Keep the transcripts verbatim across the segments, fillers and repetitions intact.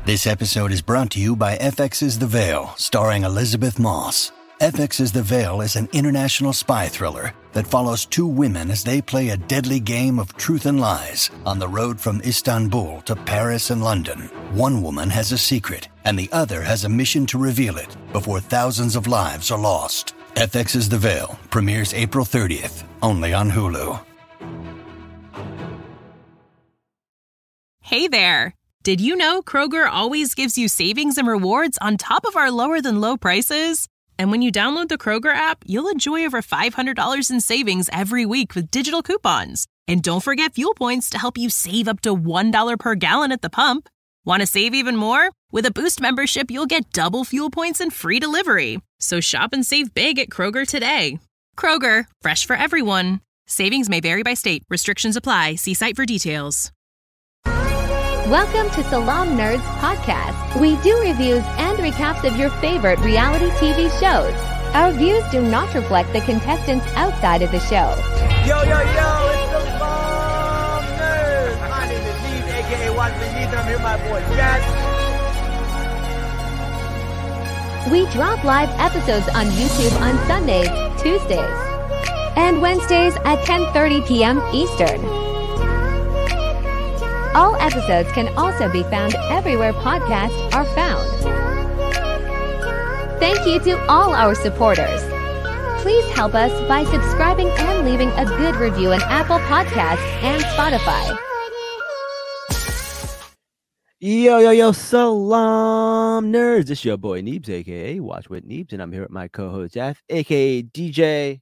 This episode is brought to you by F X's The Veil, starring Elizabeth Moss. F X's The Veil is an international spy thriller that follows two women as they play a deadly game of truth and lies on the road from Istanbul to Paris and London. One woman has a secret, and the other has a mission to reveal it before thousands of lives are lost. F X's The Veil premieres April thirtieth, only on Hulu. Hey there! Did you know Kroger always gives you savings and rewards on top of our lower-than-low prices? And when you download the Kroger app, you'll enjoy over five hundred dollars in savings every week with digital coupons. And don't forget fuel points to help you save up to one dollar per gallon at the pump. Want to save even more? With a Boost membership, you'll get double fuel points and free delivery. So shop and save big at Kroger today. Kroger, fresh for everyone. Savings may vary by state. Restrictions apply. See site for details. Welcome to Salaam Nerds Podcast. We do reviews and recaps of your favorite reality T V shows. Our views do not reflect the contestants outside of the show. Yo, yo, yo, it's the Salaam Nerds. My name is Neves, a k a. Watson Neves, and I'm here with my boy Jazz. We drop live episodes on YouTube on Sundays, Tuesdays, and Wednesdays at ten thirty p.m. Eastern. All episodes can also be found everywhere podcasts are found. Thank you to all our supporters. Please help us by subscribing and leaving a good review on Apple Podcasts and Spotify. Yo, yo, yo, Salaam Nerds. It's your boy Neebs, a k a. Watch with Neebs, and I'm here with my co-host Jeff, a k a. D J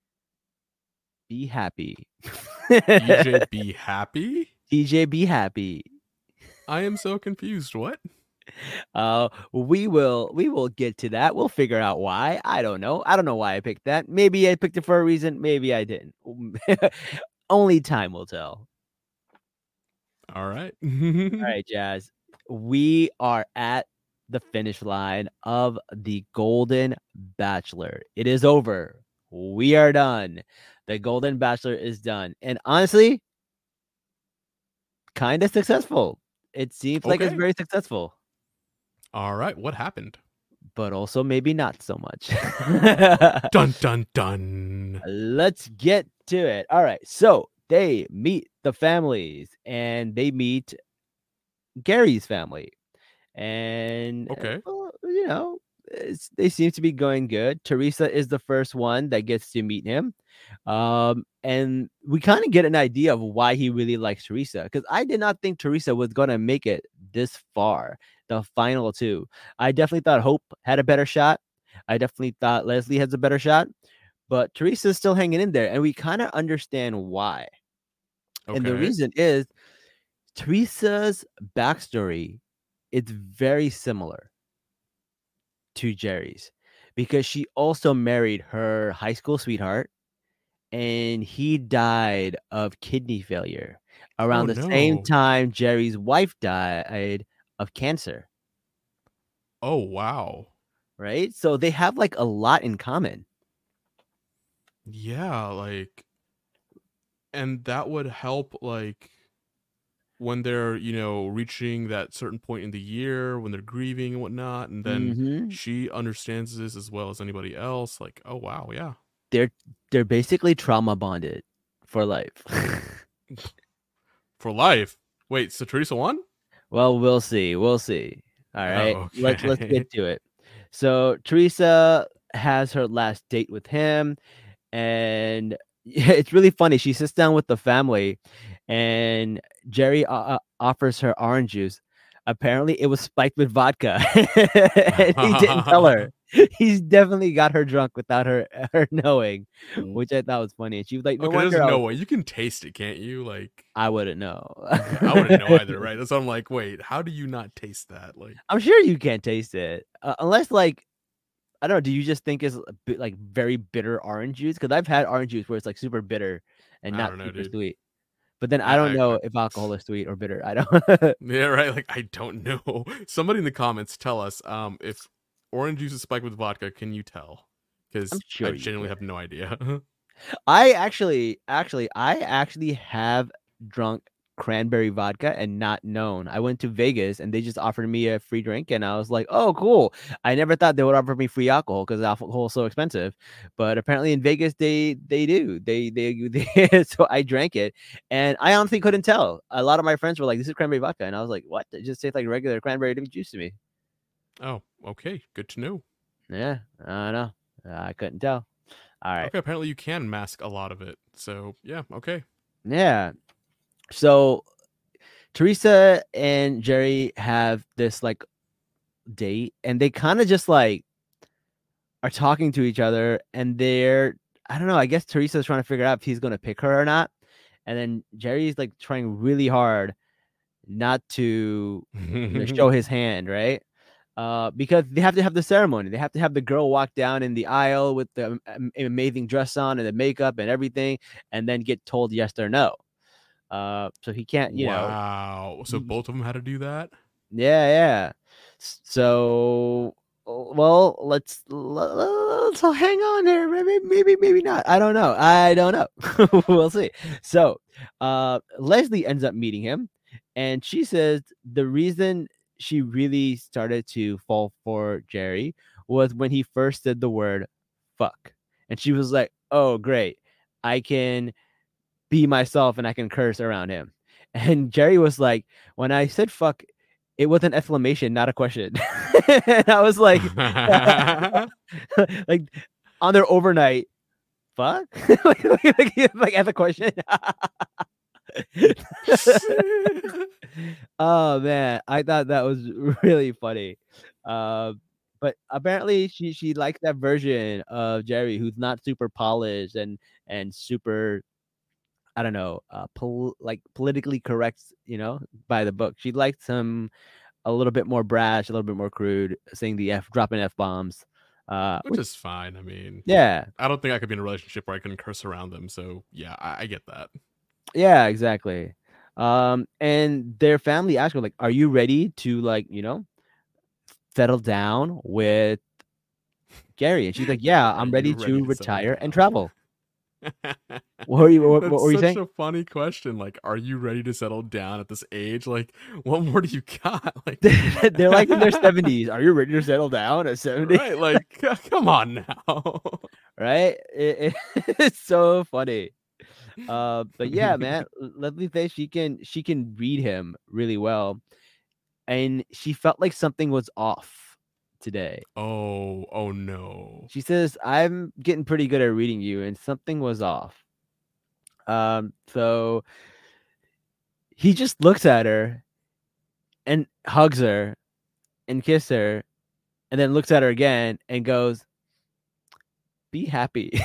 Be Happy. D J Be Happy? D J Be Happy. I am so confused. What? Uh, we will we will get to that. We'll figure out why. I don't know. I don't know why I picked that. Maybe I picked it for a reason. Maybe I didn't. Only time will tell. All right. All right, Jazz. We are at the finish line of the Golden Bachelor. It is over. We are done. The Golden Bachelor is done. And honestly, kind of successful. It seems like Okay. it's very successful. All right. What happened? But also maybe not so much. Dun, dun, dun. Let's get to it. All right. So they meet the families and they meet Gary's family. And, Okay. uh, you know, it's, they seem to be going good. Teresa is the first one that gets to meet him. Um, and we kind of get an idea of why he really likes Teresa, because I did not think Teresa was going to make it this far, the final two. I definitely thought Hope had a better shot. I definitely thought Leslie has a better shot, but Teresa's still hanging in there, and we kind of understand why. Okay. And the reason is Teresa's backstory is very similar to Jerry's, because she also married her high school sweetheart, and he died of kidney failure around Oh, the no. same time Jerry's wife died of cancer, Oh, wow. right? So they have like a lot in common. Yeah, like, and that would help, like, when they're, you know, reaching that certain point in the year, when they're grieving and whatnot, and then Mhm. she understands this as well as anybody else. Like, oh, wow, yeah. They're they're basically trauma bonded for life. For life. Wait, so Teresa won? Well, we'll see. We'll see. All right. Oh, Let's let's okay. get to it. So Teresa has her last date with him, and it's really funny. She sits down with the family, and Jerry uh, uh, offers her orange juice. Apparently, it was spiked with vodka, and he didn't tell her. He's definitely got her drunk without her her knowing, which I thought was funny. And she was like, "No Okay, wonder there's I no was- way. You can taste it, can't you? Like, I wouldn't know." I wouldn't know either, right? So I'm like, wait, how do you not taste that? Like, I'm sure you can't taste it, uh, unless like I don't know. Do you just think it's a bit, like very bitter orange juice? Because I've had orange juice where it's like super bitter and I not don't know, super dude. sweet. But then I I- don't I- know I- if alcohol is sweet or bitter. I don't. yeah, right. Like, I don't know. Somebody in the comments tell us um if orange juice is spiked with vodka. Can you tell? Because I'm sure I you genuinely can. have no idea. I actually, actually, I actually have drunk cranberry vodka and not known. I went to Vegas and they just offered me a free drink, and I was like, "Oh, cool!" I never thought they would offer me free alcohol because alcohol is so expensive, but apparently in Vegas they they do. They they, they so I drank it, and I honestly couldn't tell. A lot of my friends were like, "This is cranberry vodka," and I was like, "What?" It just tastes like regular cranberry juice to me. Oh, okay, good to know. Yeah, I don't know. I couldn't tell. All right. Okay, apparently you can mask a lot of it. So yeah, okay. Yeah. So Teresa and Jerry have this like date, and they kind of just like are talking to each other, and they're I don't know, I guess Teresa's trying to figure out if he's gonna pick her or not. And then Jerry's like trying really hard not to you know, show his hand, right? Uh, because they have to have the ceremony. They have to have the girl walk down in the aisle with the um, amazing dress on and the makeup and everything, and then get told yes or no. Uh, so he can't, you know. Wow. So both of them had to do that? Yeah, yeah. So, well, let's let's hang on there. Maybe, maybe, maybe not. I don't know. I don't know. We'll see. So, uh, Leslie ends up meeting him, and she says the reason she really started to fall for Jerry was when he first said the word fuck. And she was like, oh, great. I can be myself and I can curse around him. And Jerry was like, when I said fuck, it was an exclamation, not a question. And I was like, like on their overnight, fuck? like, like, like as a question. Oh man, I thought that was really funny. Uh, but apparently she she likes that version of Jerry who's not super polished and and super, I don't know, uh, pol- like politically correct, you know, by the book. She likes him a little bit more brash, a little bit more crude, saying the f, dropping f bombs, uh, which, which is fine. I mean, yeah, I don't think I could be in a relationship where I can curse around them. So yeah, I, I get that. Yeah, exactly. Um, and their family asked her, like, are you ready to, like, you know, settle down with Gary? And she's like, yeah, I'm ready, ready to, to retire and travel. What were you, what, That's what were you such saying? a funny question. Like, are you ready to settle down at this age? Like, what more do you got? Like, they're like in their seventies. Are you ready to settle down at seventy? Right, like, come on now. Right? It, it, it's so funny. Uh, but yeah, man, Leslie says she can she can read him really well, and she felt like something was off today. Oh, oh no. She says, I'm getting pretty good at reading you, and something was off. Um, so he just looks at her and hugs her and kisses her, and then looks at her again and goes, be happy.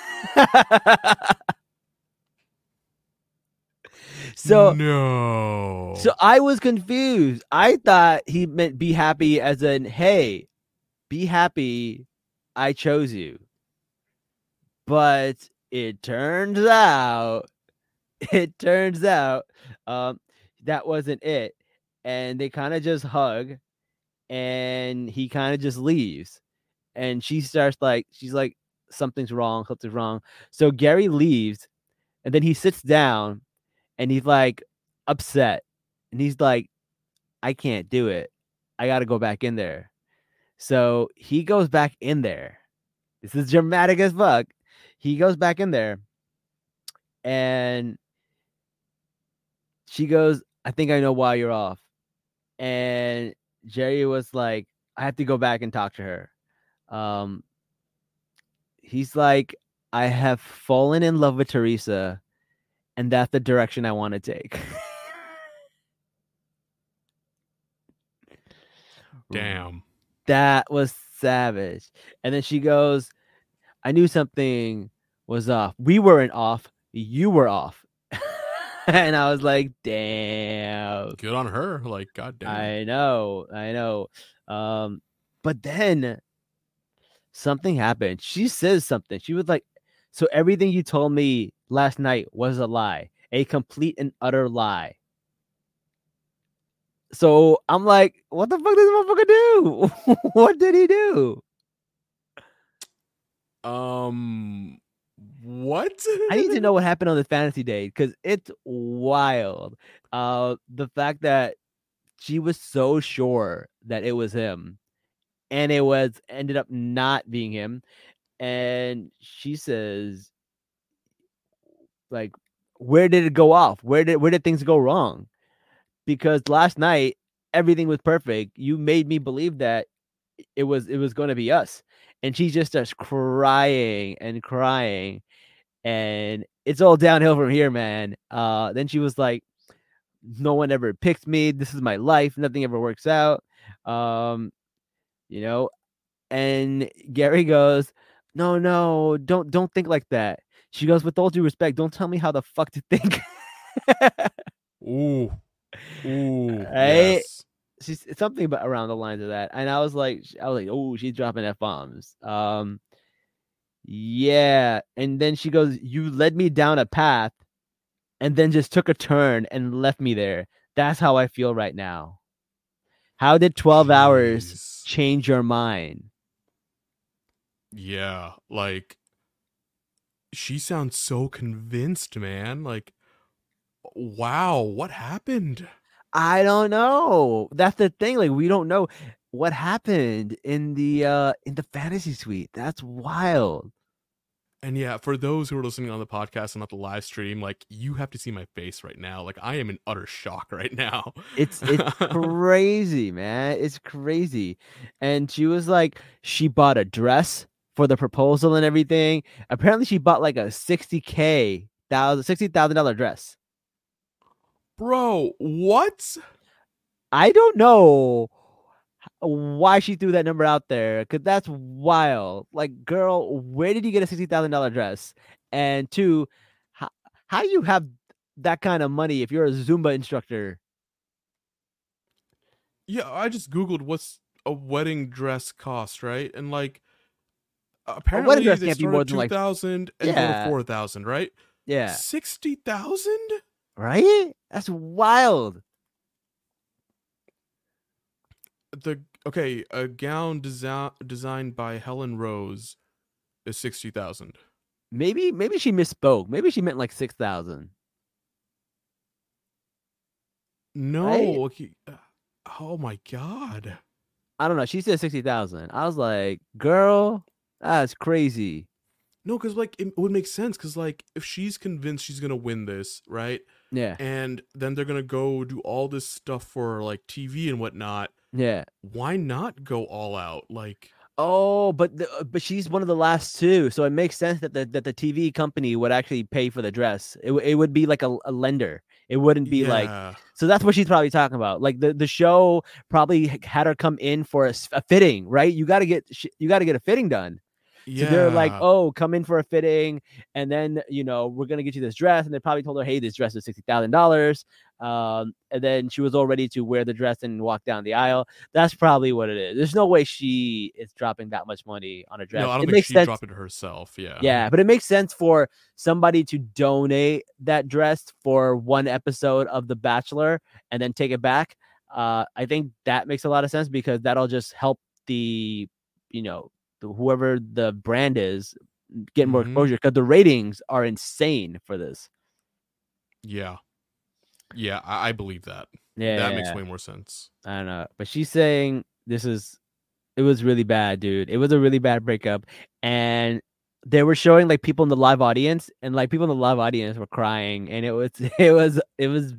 So no. So I was confused. I thought he meant be happy as in, hey, be happy, I chose you. But it turns out, it turns out, um, that wasn't it. And they kind of just hug, and he kind of just leaves. And she starts like, she's like, something's wrong, something's wrong. So Gary leaves, and then he sits down, and he's like upset. And he's like, I can't do it. I got to go back in there. So he goes back in there. This is dramatic as fuck. He goes back in there, and she goes, I think I know why you're off. And Jerry was like, I have to go back and talk to her. Um, he's like, I have fallen in love with Teresa, and that's the direction I want to take. Damn. That was savage. And then she goes, I knew something was off. We weren't off. You were off. And I was like, damn. Good on her. Like, goddamn. I know. I know. Um, but then something happened. She says something. She was like, so everything you told me last night was a lie. A complete and utter lie. So I'm like, what the fuck does this motherfucker do? What did he do? Um, what? I need to know what happened on this fantasy date because it's wild. Uh, the fact that she was so sure that it was him, and it was ended up not being him. And she says, like, where did it go off? Where did where did things go wrong? Because last night everything was perfect. You made me believe that it was it was going to be us. And she just starts crying and crying, and it's all downhill from here, man. Uh, then she was like, "No one ever picked me. This is my life. Nothing ever works out." Um, you know, and Gary goes, "No, no, don't don't think like that." She goes, "With all due respect, don't tell me how the fuck to think." Ooh, ooh, Right? yes. She's it's something about around the lines of that, and I was like, I was like, "Oh, she's dropping f bombs." Um, yeah, and then she goes, "You led me down a path, and then just took a turn and left me there. That's how I feel right now. How did twelve hours Jeez. change your mind?" Yeah, like she sounds so convinced, man. Like, wow, what happened? I don't know. That's the thing. Like, we don't know what happened in the uh in the fantasy suite. That's wild. And yeah, for those who are listening on the podcast and not the live stream, like you have to see my face right now. Like I am in utter shock right now. It's it's crazy, man. It's crazy. And she was like, she bought a dress for the proposal and everything. Apparently, she bought like a sixty K thousand sixty thousand dollar dress. Bro, what? I don't know why she threw that number out there, because that's wild. Like, girl, where did you get a sixty thousand dollar dress? And two, how, how do you have that kind of money if you're a Zumba instructor? Yeah, I just Googled what's a wedding dress cost, right? And like apparently dress they can't be start more at than, two like- thousand and go Yeah. to four thousand, right? Yeah, sixty thousand? right? That's wild. The okay, a gown desi- designed by Helen Rose is sixty thousand. Maybe maybe she misspoke. Maybe she meant like six thousand. No, Right? okay, uh, oh my god. I don't know. She said sixty thousand. I was like, girl, that's crazy. No, because like it would make sense. Because like if she's convinced she's gonna win this, right? Yeah, And then they're gonna go do all this stuff for like T V and whatnot. yeah. Why not go all out? Like, Oh, but the, uh, but she's one of the last two, so it makes sense that the that the T V company would actually pay for the dress. It w- it would be like a, a lender. It wouldn't be like. yeah, So that's what she's probably talking about. Like the, the show probably h- had her come in for a, s- a fitting, right? You got to get sh- you got to get a fitting done. yeah. So they're like, "Oh, come in for a fitting, and then you know we're gonna get you this dress." And they probably told her, "Hey, this dress is sixty thousand dollars." Um, and then she was all ready to wear the dress and walk down the aisle. That's probably what it is. There's no way she is dropping that much money on a dress. No, I don't it think makes she sense. dropped it herself. Yeah, Yeah, but it makes sense for somebody to donate that dress for one episode of The Bachelor and then take it back. Uh, I think that makes a lot of sense because that'll just help the, you know, the, whoever the brand is get more Mhm. exposure because the ratings are insane for this. yeah, yeah. I, I believe that. Yeah, That makes way more sense. I don't know, but she's saying this is, it was really bad, dude. It was a really bad breakup, and they were showing like people in the live audience, and like people in the live audience were crying, and it was, it was, it was,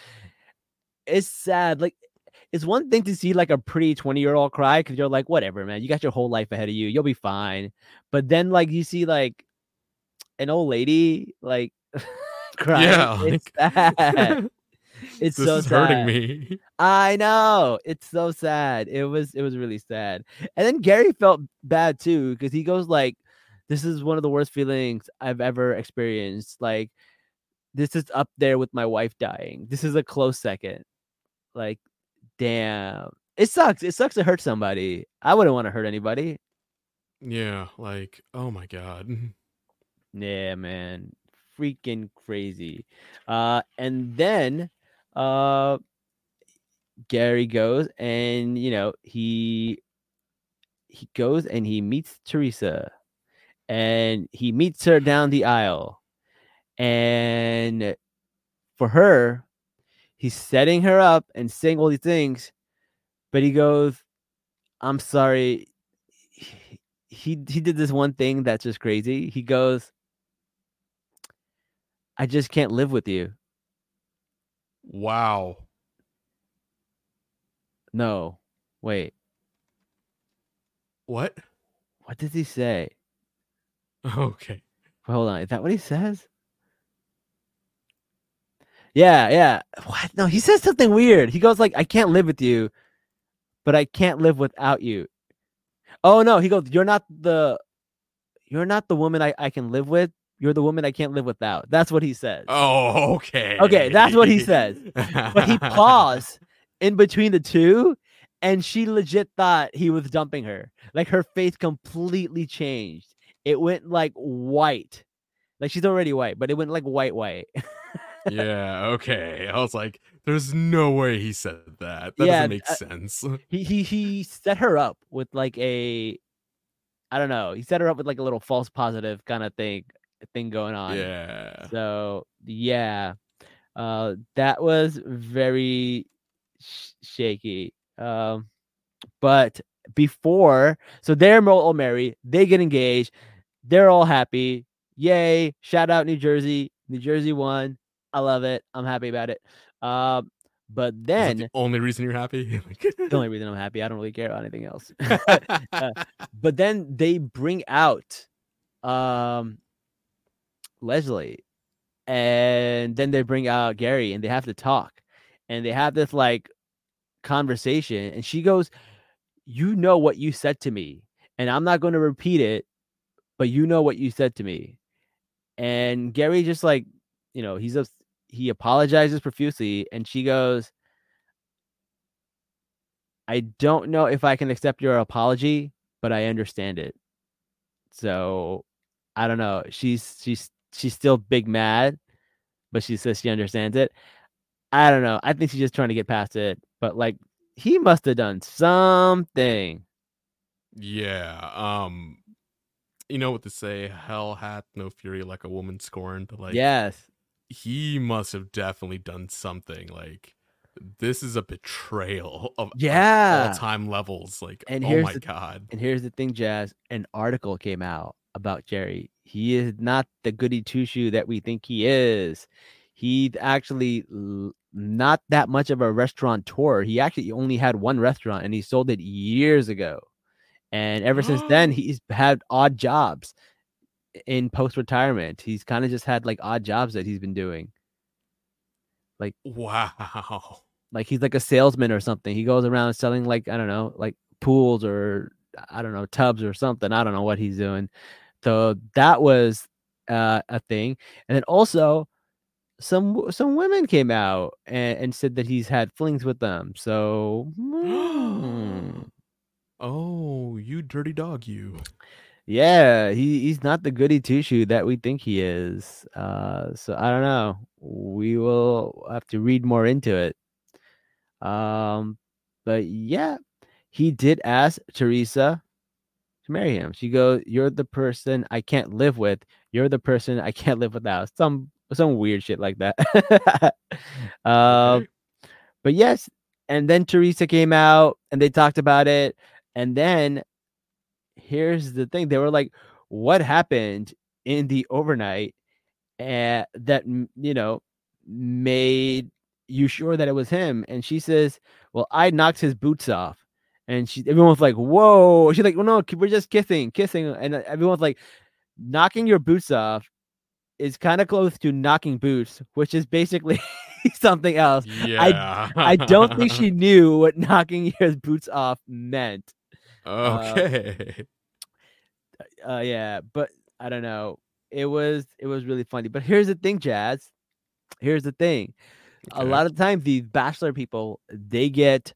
it's sad. Like, it's one thing to see like a pretty twenty year old cry because you're like, whatever, man, you got your whole life ahead of you, you'll be fine. But then like you see like an old lady like crying, Yeah, it's like- sad. It's this so is sad. hurting me. I know. It's so sad. It was it was really sad. And then Gary felt bad too because he goes like, this is one of the worst feelings I've ever experienced. Like, this is up there with my wife dying. This is a close second. Like, damn. It sucks. It sucks to hurt somebody. I wouldn't want to hurt anybody. Yeah, like, oh my god. Yeah, man. Freaking crazy. Uh and then uh Gary goes and you know he he goes and he meets Teresa, and he meets her down the aisle. And for her, he's setting her up and saying all these things, but he goes, I'm sorry. He, he, he did this one thing that's just crazy. He goes, I just can't live with you. Wow. No, wait. What? What does he say? Okay. Hold on. Is that what he says? Yeah, yeah. What? No, he says something weird. He goes like, I can't live with you, but I can't live without you. Oh no, he goes, you're not the you're not the woman I, I can live with. You're the woman I can't live without. That's what he says. Oh, okay. Okay, that's what he says. But he paused in between the two, and she legit thought he was dumping her. Like her face completely changed. It went like white. Like she's already white, but it went like white white. Yeah, okay. I was like, there's no way he said that. That Yeah, doesn't make uh, sense. He he he set her up with like a I don't know. He set her up with like a little false positive kind of thing thing going on. Yeah. So yeah, uh, that was very sh- shaky. Um, but before, so they're all married, they get engaged, they're all happy. Yay! Shout out New Jersey. New Jersey won. I love it. I'm happy about it. Um, but Is that then the only reason you're happy? the only reason I'm happy, I don't really care about anything else. uh, but then they bring out um Leslie, and then they bring out Gary, and they have to talk, and they have this like conversation, and she goes, you know what you said to me, and I'm not going to repeat it, but you know what you said to me. And Gary just like, you know, he's a, he apologizes profusely, and she goes, I don't know if I can accept your apology, but I understand it. So I don't know. She's she's she's still big mad, but she says she understands it. I don't know. I think she's just trying to get past it. But like, he must have done something. Yeah. Um. You know what to say? Hell hath no fury like a woman scorned. Like, Yes. he must have definitely done something. Like, this is a betrayal of Yeah. all time levels. Like, And oh here's my the- god. And here's the thing, Jazz. An article came out about Jerry. He is not the goody two shoe that we think he is. He's actually l- not that much of a restaurateur. He actually only had one restaurant, and he sold it years ago. And ever since then, he's had odd jobs in post retirement. He's kind of just had like odd jobs that he's been doing. Like, Wow. like he's like a salesman or something. He goes around selling like, I don't know, like pools or I don't know, tubs or something. I don't know what he's doing. So that was uh, a thing. And then also some some women came out and, and said that he's had flings with them. So hmm. Oh, you dirty dog, you. Yeah, he, he's not the goody two shoe that we think he is. Uh, so I don't know. We will have to read more into it. Um, but yeah, he did ask Teresa to marry him. She goes, "You're the person I can't live with. You're the person I can't live without." Some some weird shit like that. um, Okay. but yes, and then Teresa came out and they talked about it, and then. Here's the thing. They were like, what happened in the overnight uh, that, you know, made you sure that it was him? And she says, well, I knocked his boots off. And she, everyone was like, whoa. She's like, well, no, we're just kissing, kissing. And everyone's like, knocking your boots off is kind of close to knocking boots, which is basically something else. Yeah. I, I don't think she knew what knocking his boots off meant. Okay. Uh, uh, yeah, but I don't know. It was it was really funny. But here's the thing, Jazz. Here's the thing. A Okay. lot of times these bachelor people, they get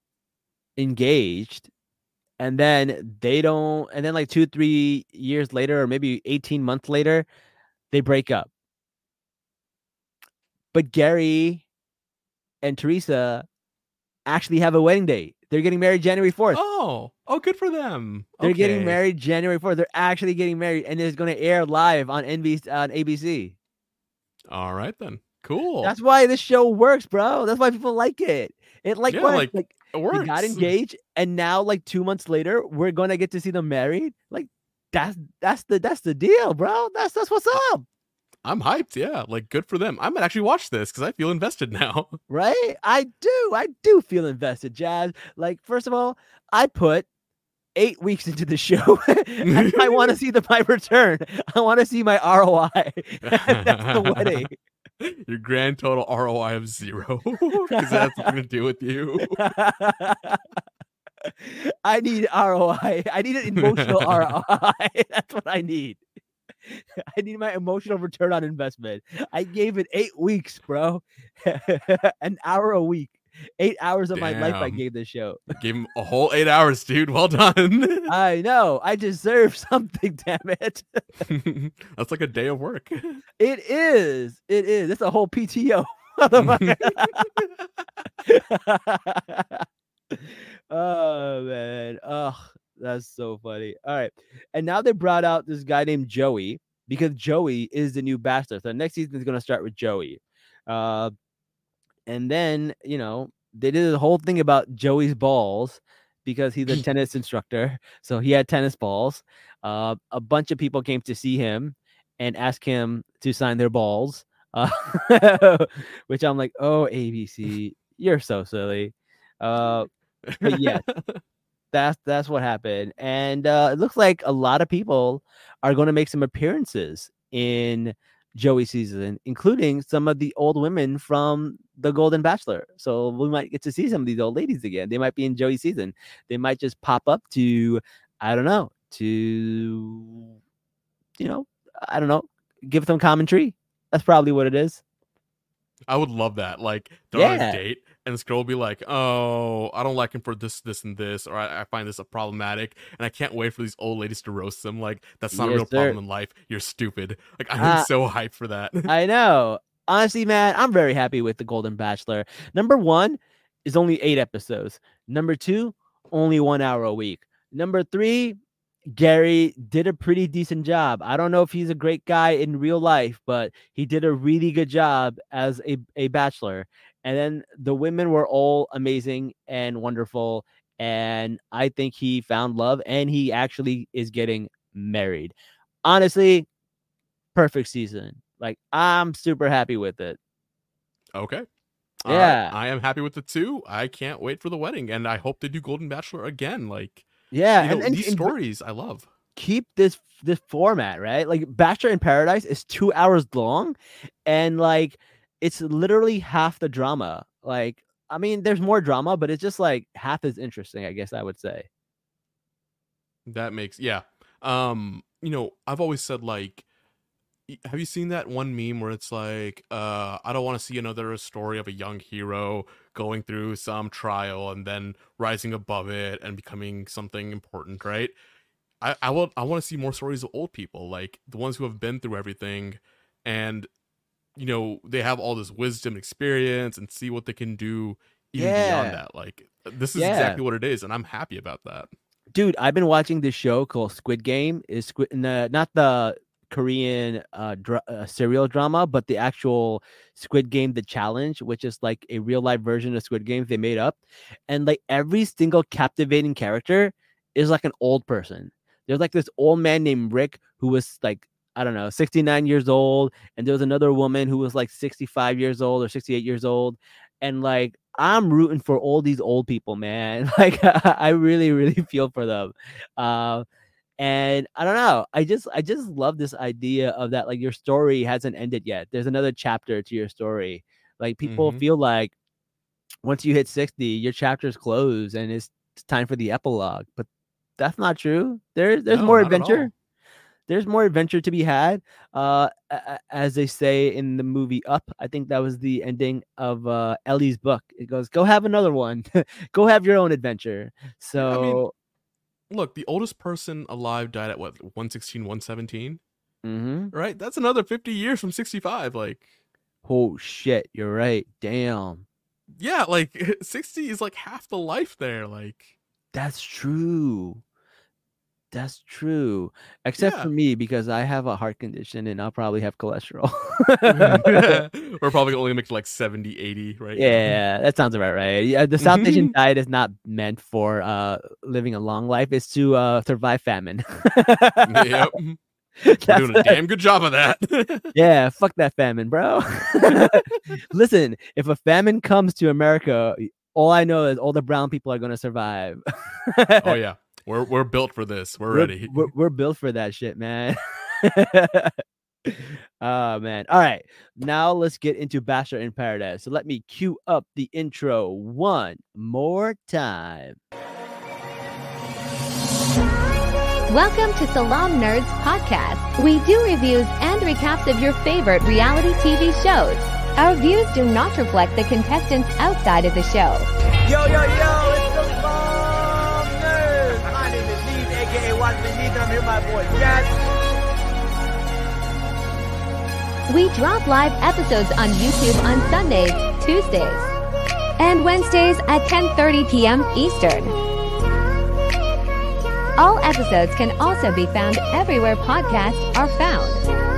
engaged and then they don't and then like two, three years later, or maybe eighteen months later, they break up. But Gary and Teresa actually have a wedding date. They're getting married January fourth. Oh, oh, good for them. They're getting Okay. married January fourth. They're actually getting married, and it's going to air live on N B C on A B C. All right then. Cool. That's why this show works, bro. That's why people like it. It like Yeah, works. like, Like, it they works. got engaged, and now like two months later, we're gonna get to see them married. Like that's that's the that's the deal, bro. That's that's what's up, I'm hyped. Yeah, like good for them. I might actually watch this because I feel invested now. right? I do, I do feel invested, Jazz. Like first of all, I put eight weeks into the show. And I want to see the my return. I want to see my R O I. That's the wedding. Your grand total R O I of zero because that's nothing to do with you. I need R O I. I need an emotional R O I. That's what I need. I need my emotional return on investment. I gave it eight weeks, bro. An hour a week. Eight hours of my life I Damn. gave this show. Gave him a whole eight hours, dude. Well done. I know. I deserve something, damn it. That's like a day of work. It is. It is. It's a whole P T O. Motherfucker. Oh man. Oh, that's so funny. All right. And now they brought out this guy named Joey because Joey is the new Bachelor. So next season is gonna start with Joey. Uh and then, you know, they did a whole thing about Joey's balls because he's a tennis instructor. So he had tennis balls. Uh a bunch of people came to see him and ask him to sign their balls. Uh, which I'm like, oh, A B C, you're so silly. Uh, but yes, that's that's what happened, and uh, it looks like a lot of people are going to make some appearances in Joey season, including some of the old women from the Golden Bachelor. So we might get to see some of these old ladies again. They might be in Joey season. They might just pop up to, I don't know, to, you know, I don't know, give them commentary. That's probably what it is. I would love that. Like, they're on Yeah. a date, and this girl will be like, "Oh, I don't like him for this, this, and this, or I, I find this a problematic, and I can't wait for these old ladies to roast them. Like, that's not a Yes, real sir. problem in life. You're stupid." Like, I'm Uh, so hyped for that. I know. Honestly, man, I'm very happy with the Golden Bachelor. Number one is only eight episodes. Number two, only one hour a week. Number three, Gary did a pretty decent job. I don't know if he's a great guy in real life, but he did a really good job as a, a bachelor. And then the women were all amazing and wonderful. And I think he found love and he actually is getting married. Honestly, perfect season. Like, I'm super happy with it. Okay. All Yeah. right. I am happy with the two. I can't wait for the wedding, and I hope they do Golden Bachelor again. Like, Yeah. you know, and, and, these and stories I love. keep this this format, right? Like Bachelor in Paradise is two hours long, and like it's literally half the drama. Like, I mean, there's more drama, but it's just like half as interesting, I guess I would say. That makes yeah. Um, you know, I've always said like, y- have you seen that one meme where it's like, uh, I don't want to see another story of a young hero going through some trial and then rising above it and becoming something important, right? I I will I want to see more stories of old people, like the ones who have been through everything, and you know they have all this wisdom, and experience, and see what they can do even Yeah. beyond that. Like this is Yeah. exactly what it is, and I'm happy about that. Dude, I've been watching this show called Squid Game. Is Squid the, not the Korean uh, dra- uh serial drama, but the actual Squid Game, the challenge, which is like a real life version of Squid Games they made up. And like every single captivating character is like an old person. There's like this old man named Rick who was like, I don't know, sixty-nine years old, and there was another woman who was like sixty-five years old or sixty-eight years old, and like I'm rooting for all these old people, man. Like I really, really feel for them. Uh, and I don't know. I just, I just love this idea of that. Like your story hasn't ended yet. There's another chapter to your story. Like people Mhm. feel like once you hit sixty, your chapter's closed and it's time for the epilogue. But that's not true. There's, there's No, more not at adventure. all. There's more adventure to be had. Uh, a- a- as they say in the movie Up, I think that was the ending of uh, Ellie's book. It goes, "Go have another one. Go have your own adventure." So, I mean, look, the oldest person alive died at what, one sixteen, one seventeen, mhm. right? That's another fifty years from sixty-five. Like, Oh shit, you're right. Damn. Yeah, like sixty is like half the life there. Like That's true. That's true. Except yeah. for me, because I have a heart condition and I'll probably have cholesterol. We're probably only making like seventy, eighty right now. Yeah, that sounds about right. Yeah, the South Asian diet is not meant for uh living a long life. It's to uh survive famine. Yep. We're doing a damn good job of that. Yeah, fuck that famine, bro. Listen, if a famine comes to America, all I know is all the brown people are gonna survive. Oh yeah. We're we're built for this. We're, we're ready. We're, we're built for that shit, man. Oh man. All right. Now let's get into Bachelor in Paradise. So let me cue up the intro one more time. Welcome to Salam Nerds Podcast. We do reviews and recaps of your favorite reality T V shows. Our views do not reflect the contestants outside of the show. Yo, yo, yo, it's the Salam Nerds. My name is Neves, aka Watch Me Neves, and I'm here with my boy Jazz. We drop live episodes on YouTube on Sundays, Tuesdays, and Wednesdays at ten thirty p.m. Eastern. All episodes can also be found everywhere podcasts are found.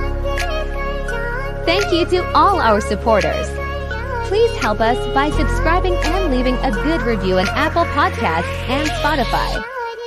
Thank you to all our supporters. Please help us by subscribing and leaving a good review on Apple Podcasts and Spotify.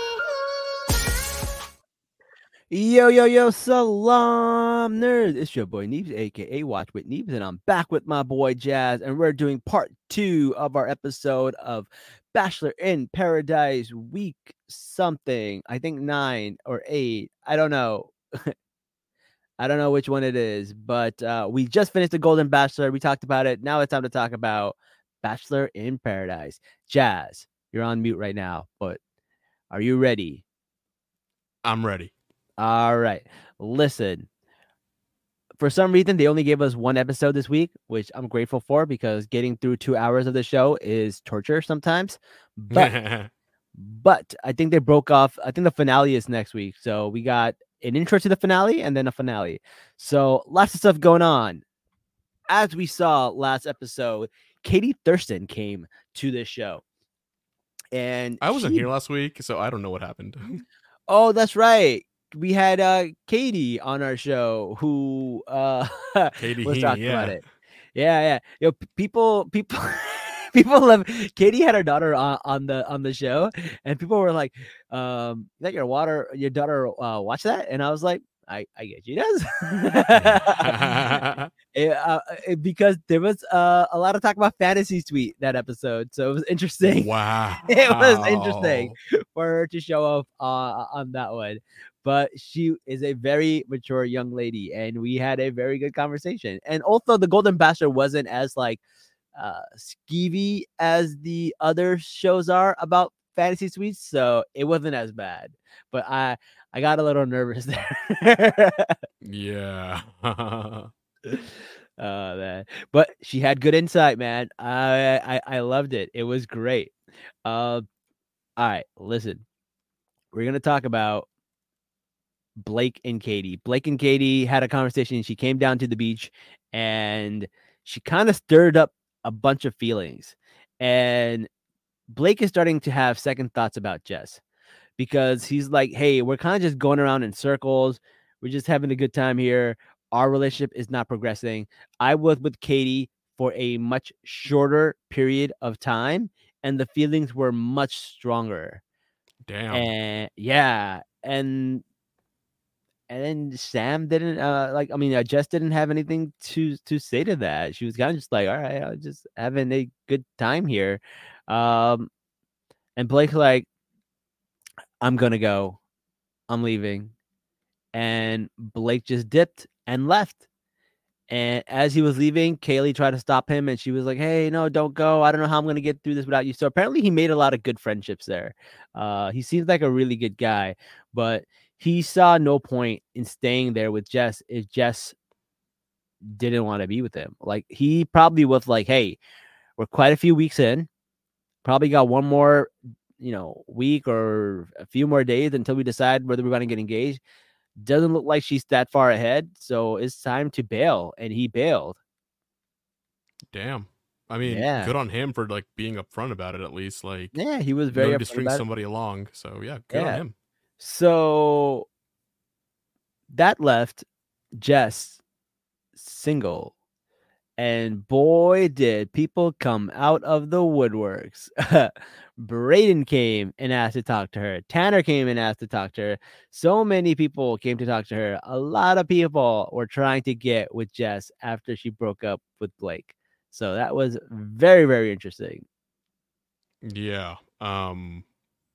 Yo, yo, yo, Salam Nerds. It's your boy Neves, aka Watch with Neves, and I'm back with my boy Jazz, and we're doing part two of our episode of Bachelor in Paradise week something. I think nine or eight. I don't know. I don't know which one it is, but uh, we just finished the Golden Bachelor. We talked about it. Now it's time to talk about Bachelor in Paradise. Jazz, you're on mute right now, but are you ready? I'm ready. All right. Listen, for some reason, they only gave us one episode this week, which I'm grateful for because getting through two hours of the show is torture sometimes. But, but I think they broke off. I think the finale is next week. So we got an intro to the finale and then a finale. So lots of stuff going on. As we saw last episode, Katie Thurston came to this show. And I wasn't she... here last week, so I don't know what happened. Oh, that's right. We had uh Katie on our show who uh Katie was Heaney, talking yeah. about it. Yeah, yeah. Yo, p- people, people, people love. Katie had her daughter on, on the on the show, and people were like, um, "Let your water, your daughter uh, watch that?" And I was like, "I, I guess she does." it, uh, it, because there was uh, a lot of talk about Fantasy Suite that episode, so it was interesting. Wow, It was interesting for her to show up uh, on that one. But she is a very mature young lady, and we had a very good conversation. And also, the Golden Bachelor wasn't as like uh, skeevy as the other shows are about fantasy suites, so it wasn't as bad. But I, I got a little nervous there. Yeah. Oh man, but she had good insight, man. I, I, I loved it. It was great. Uh, all right, listen, we're gonna talk about Blake and Katie. Blake and Katie had a conversation. She came down to the beach and she kind of stirred up a bunch of feelings. And Blake is starting to have second thoughts about Jess because he's like, hey, we're kind of just going around in circles. We're just having a good time here. Our relationship is not progressing. I was with Katie for a much shorter period of time and the feelings were much stronger. Damn. And yeah. And And then Sam didn't uh like I mean I just didn't have anything to to say to that. She was kind of just like, all right, I'm just having a good time here. Um and Blake like, I'm gonna go. I'm leaving. And Blake just dipped and left. And as he was leaving, Kaylee tried to stop him and she was like, hey, no, don't go. I don't know how I'm gonna get through this without you. So apparently he made a lot of good friendships there. Uh he seems like a really good guy, but he saw no point in staying there with Jess if Jess didn't want to be with him. Like he probably was like, hey, we're quite a few weeks in, probably got one more, you know, week or a few more days until we decide whether we're going to get engaged. Doesn't look like she's that far ahead. So it's time to bail. And he bailed. Damn. I mean, Yeah. good on him for like being upfront about it at least. Like, Yeah, he was very knowing to upfront string about it. somebody along. So yeah, good on Yeah. him. So that left Jess single. And boy, did people come out of the woodworks. Brayden came and asked to talk to her. Tanner came and asked to talk to her. So many people came to talk to her. A lot of people were trying to get with Jess after she broke up with Blake. So that was very, very interesting. Yeah. Um.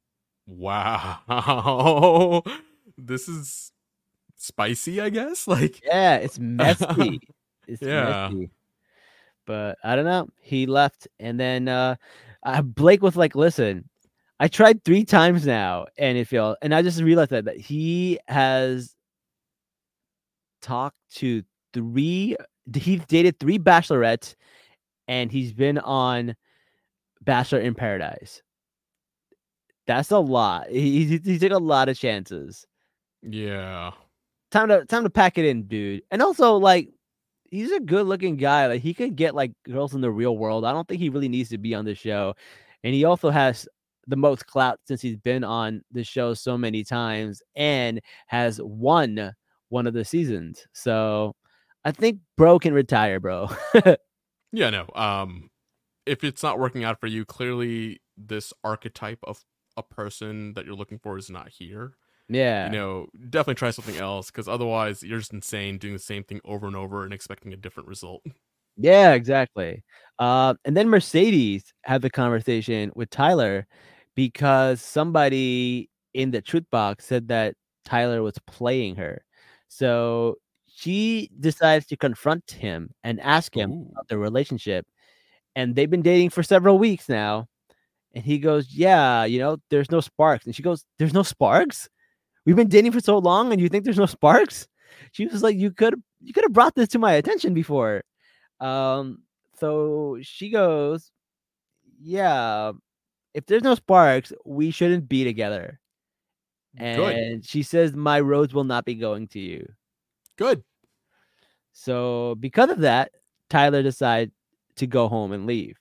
Wow. This is spicy, I guess. Like, Yeah, it's messy. It's yeah. messy. But I don't know. He left, and then uh, uh Blake was like, "Listen, I tried three times now, and it failed." And I just realized that, that he has talked to three. He's dated three bachelorettes, and he's been on Bachelor in Paradise. That's a lot. He he, he took a lot of chances. Yeah. Time to time to pack it in, dude. And also, like, he's a good looking guy. Like, he could get like girls in the real world. I don't think he really needs to be on the show. And he also has the most clout since he's been on the show so many times and has won one of the seasons. So I think bro can retire, bro. Yeah, no. Um, if it's not working out for you, clearly this archetype of a person that you're looking for is not here. Yeah. You know, definitely try something else, because otherwise you're just insane doing the same thing over and over and expecting a different result. Yeah, exactly. Uh, and then Mercedes had the conversation with Tyler because somebody in the truth box said that Tyler was playing her. So she decides to confront him and ask him Ooh. about their relationship. And they've been dating for several weeks now. And he goes, "Yeah, you know, there's no sparks." And she goes, "There's no sparks? We've been dating for so long and you think there's no sparks?" She was like, "You could you could have brought this to my attention before." Um, so she goes, "Yeah, if there's no sparks, we shouldn't be together." Good. And she says, "My rose will not be going to you." Good. So because of that, Tyler decided to go home and leave.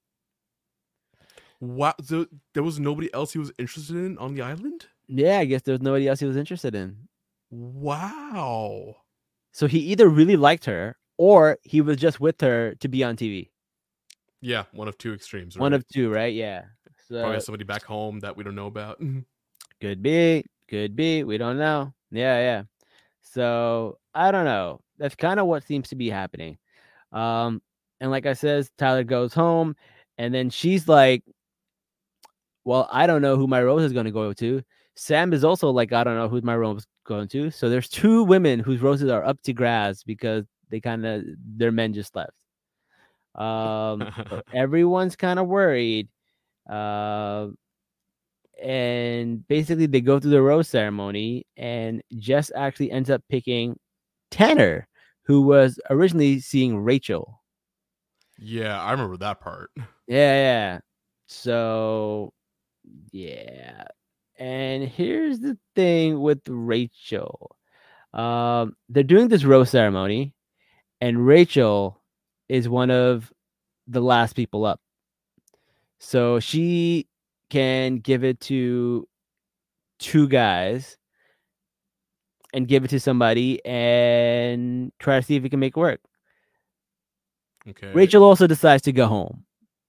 Wow. So there was nobody else he was interested in on the island? Yeah, I guess there was nobody else he was interested in. Wow. So he either really liked her or he was just with her to be on T V. Yeah, one of two extremes, right? One of two, right? Yeah. So Probably has somebody back home that we don't know about. could be, could be. We don't know. Yeah, yeah. So I don't know. That's kind of what seems to be happening. Um, and like I says, Tyler goes home, and then she's like, "Well, I don't know who my rose is going to go to." Sam is also like, "I don't know who my rose is going to." So there's two women whose roses are up to grass because they kind of their men just left. Um, so everyone's kind of worried. Uh, and basically they go through the rose ceremony, and Jess actually ends up picking Tanner, who was originally seeing Rachel. Yeah, I remember that part. Yeah, yeah. So, yeah. And here's the thing with Rachel. Um, they're doing this rose ceremony, and Rachel is one of the last people up. So she can give it to two guys and give it to somebody and try to see if it can make it work. Okay. Rachel also decides to go home.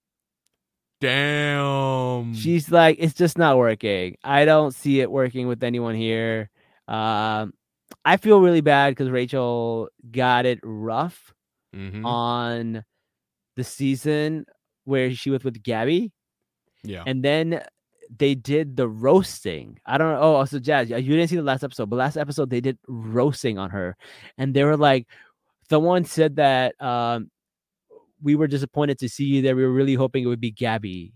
Damn. She's like, "It's just not working. I don't see it working with anyone here." Um, I feel really bad because Rachel got it rough mm-hmm. on the season where she was with Gabby. Yeah. And then they did the roasting. I don't know. Oh, so Jazz, you didn't see the last episode, but last episode they did roasting on her. And they were like, someone said that um, we were disappointed to see you there. We were really hoping it would be Gabby.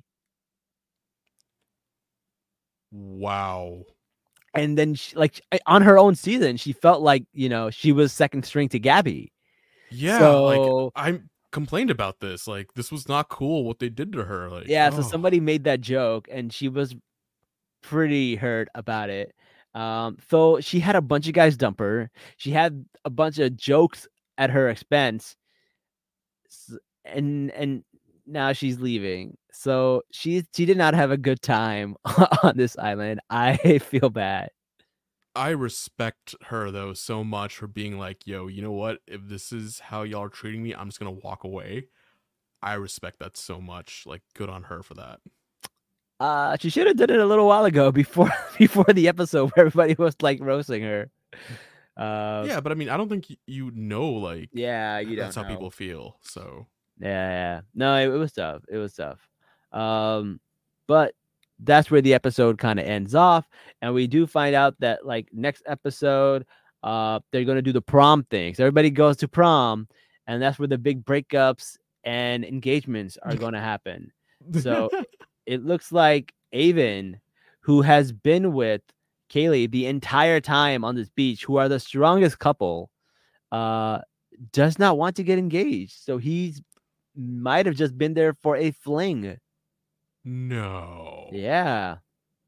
Wow. And then, she, like, on her own season, she felt like, you know, she was second string to Gabby. Yeah. So, like, I complained about this. Like, this was not cool what they did to her. Like, yeah. oh. So somebody made that joke, and she was pretty hurt about it. Um, so she had a bunch of guys dump her. She had a bunch of jokes at her expense, and and now she's leaving. So she she did not have a good time on this island. I feel bad. I respect her though so much for being like, yo, you know what? If this is how y'all are treating me, I'm just gonna walk away. I respect that so much. Like, good on her for that. Uh, she should have done it a little while ago before before the episode where everybody was like roasting her. Uh, yeah, but I mean, I don't think y- you know, like, yeah, you don't that's how know. people feel. So Yeah, yeah. No, it, it was tough. It was tough. Um, but that's where the episode kind of ends off, and we do find out that like next episode, uh, they're gonna do the prom thing. So everybody goes to prom, and that's where the big breakups and engagements are gonna happen. So it looks like Avon, who has been with Kaylee the entire time on this beach, who are the strongest couple, uh, does not want to get engaged. So he's might have just been there for a fling. no. Yeah.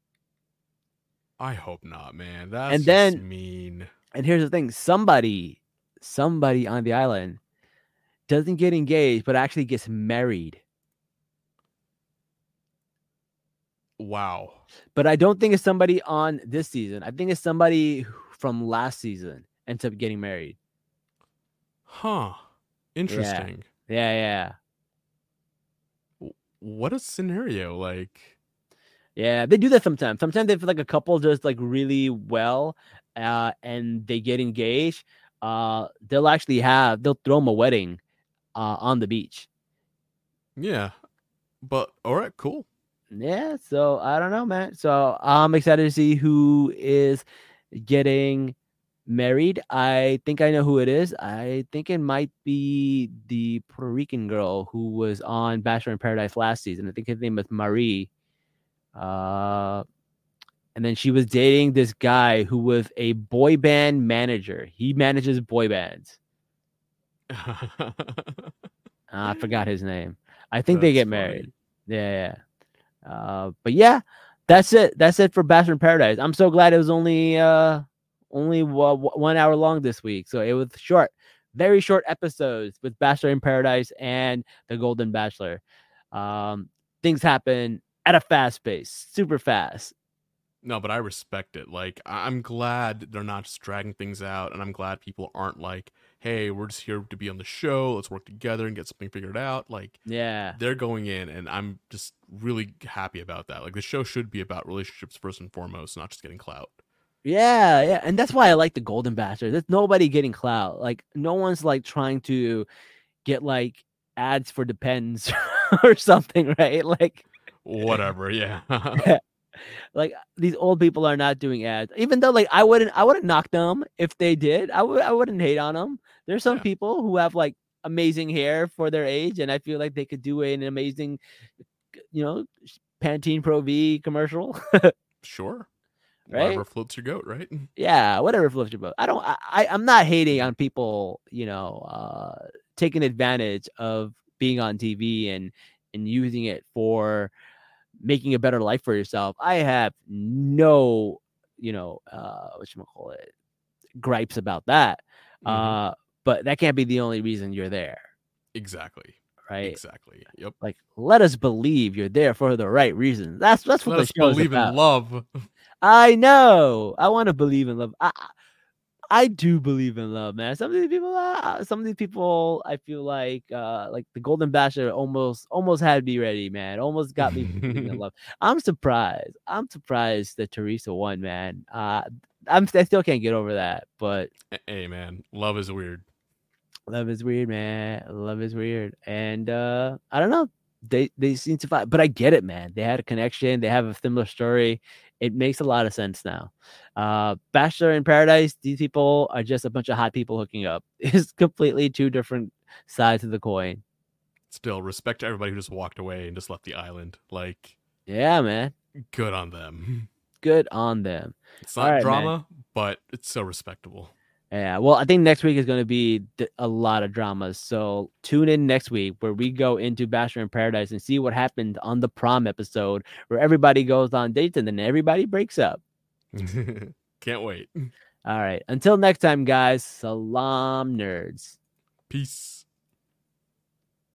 I hope not, man. That's And just then- mean. And here's the thing, somebody, somebody on the island doesn't get engaged, but actually gets married. Wow. But I don't think it's somebody on this season. I think it's somebody from last season ends up getting married. Huh. Interesting. Yeah, yeah. What a scenario. Like, Yeah, they do that sometimes. Sometimes they feel like a couple does like really well, uh, and they get engaged. Uh, they'll actually have they'll throw them a wedding, uh, on the beach. yeah. But all right, cool. Yeah, so I don't know, man. So I'm excited to see who is getting married. I think I know who it is. I think it might be the Puerto Rican girl who was on Bachelor in Paradise last season. I think his name was Marie. Uh, and then she was dating this guy who was a boy band manager. He manages boy bands. Uh, I forgot his name. I think they That's get funny. married. Yeah, yeah. Uh, but yeah, that's it. That's it for Bachelor in Paradise. I'm so glad it was only uh only w- w- one hour long this week. So it was short, very short episodes with Bachelor in Paradise and the Golden Bachelor. Um, things happen at a fast pace, super fast. No, but I respect it. Like, I- I'm glad they're not just dragging things out, and I'm glad people aren't like, hey, we're just here to be on the show. Let's work together and get something figured out. Like, Yeah, they're going in, and I'm just really happy about that. Like, the show should be about relationships first and foremost, not just getting clout. yeah, yeah, and that's why I like the Golden Bachelor. There's nobody getting clout. Like no one's like trying to get like ads for Depends or something, right? Like. Whatever, yeah. Like these old people are not doing ads, even though like I wouldn't, I wouldn't knock them if they did. I would, I wouldn't hate on them. There's some Yeah. people who have like amazing hair for their age, and I feel like they could do an amazing, you know, Pantene Pro V commercial. Sure. Right? Whatever floats your goat, right? Yeah, whatever floats your boat. I don't, I, I, I'm not hating on people, you know, uh, taking advantage of being on T V and and using it for making a better life for yourself. I have no, you know, uh, whatchamacallit, gripes about that. Mhm. Uh, but that can't be the only reason you're there, Exactly. right? Exactly. Yep. Like, let us believe you're there for the right reasons. That's that's what Let the us show's believe about. in love. I know. I want to believe in love. I, I I do believe in love, man. Some of these people, uh, some of these people, I feel like, uh, like the Golden Bachelor almost, almost had me ready, man. Almost got me believing in love. I'm surprised. I'm surprised that Teresa won, man. Uh, I'm, I still can't get over that, but Hey, man, love is weird. love is weird, man. Love is weird, and uh, I don't know. They they seem to fight, but I get it, man. They had a connection. They have a similar story. It makes a lot of sense now. Uh, Bachelor in Paradise, these people are just a bunch of hot people hooking up. It's completely two different sides of the coin. Still, respect to everybody who just walked away and just left the island. Like, Yeah, man. good on them. Good on them. It's All not right, man. drama, but it's so respectable. Yeah, well, I think next week is going to be th- a lot of dramas. So tune in next week where we go into Bachelor in Paradise and see what happened on the prom episode where everybody goes on dates and then everybody breaks up. Can't wait. All right. Until next time, guys. Salam, nerds. Peace.